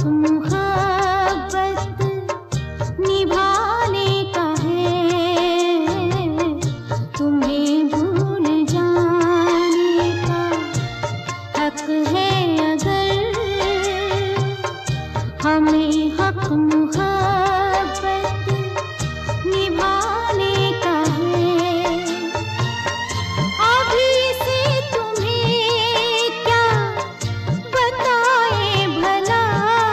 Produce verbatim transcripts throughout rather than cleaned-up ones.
मोहब्बत निभाने का है, तुम्हें भूल जाने का हक है अगर हमें हक मोहब्बत निभाने का है। अभी से तुम्हें क्या बताए भला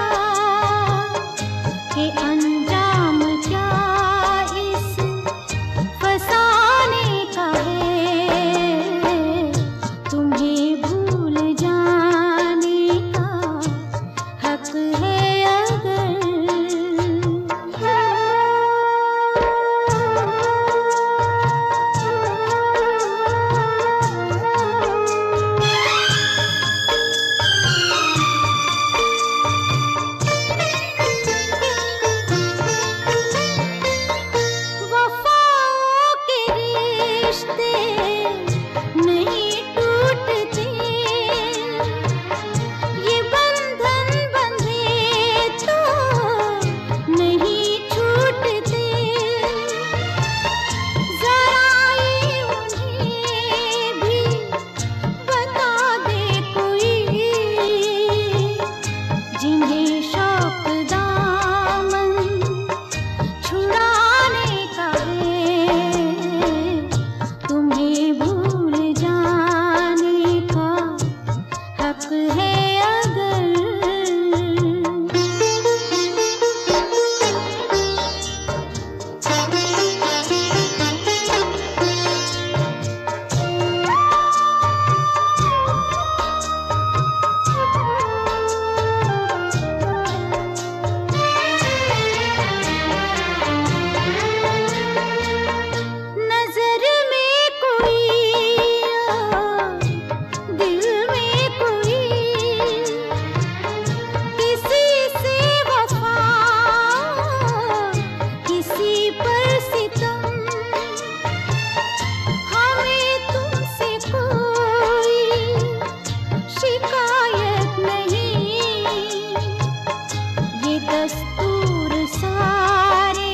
कि अंजाम क्या इस फसाने का है, तुम्हें भूल जाने का हक है अगर। वफाओं के रिश्ते नहीं टूटते, ये बंधन बंधे तो नहीं छूटते। जरा ये उन्हें भी बता दे कोई, जिन्हें शौक दामन छुड़ाने का है, तुम्हें भूल जाने का हक है अगर। नजर में कोई और दिल में कोई, किसी से वफा किसी पर सितम, हमें तुमसे कोई शिकायत नहीं। ये दस्तूर सारे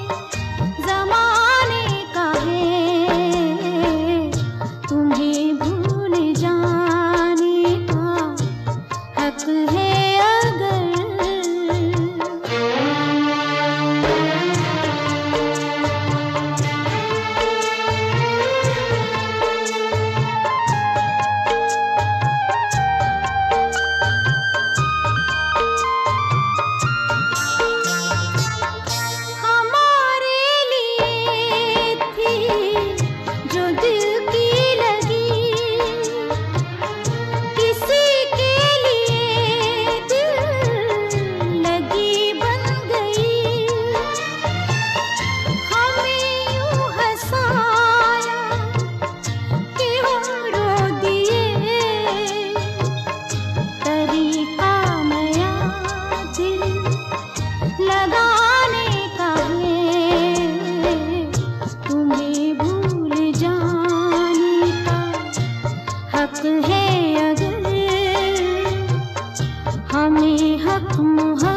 जमाने का है, तुम्हें भूल जाने का हक है अगर। हमारे लिए थी जो दिल की लगी, किसी के लिए दिल लगी बन गई। हमें यूं हंसाया कि हम रो दिए, तरीका नया दिल लगाने का है, तुम्हें भूल जाने का हक है अगर हमें हक मोहब्बत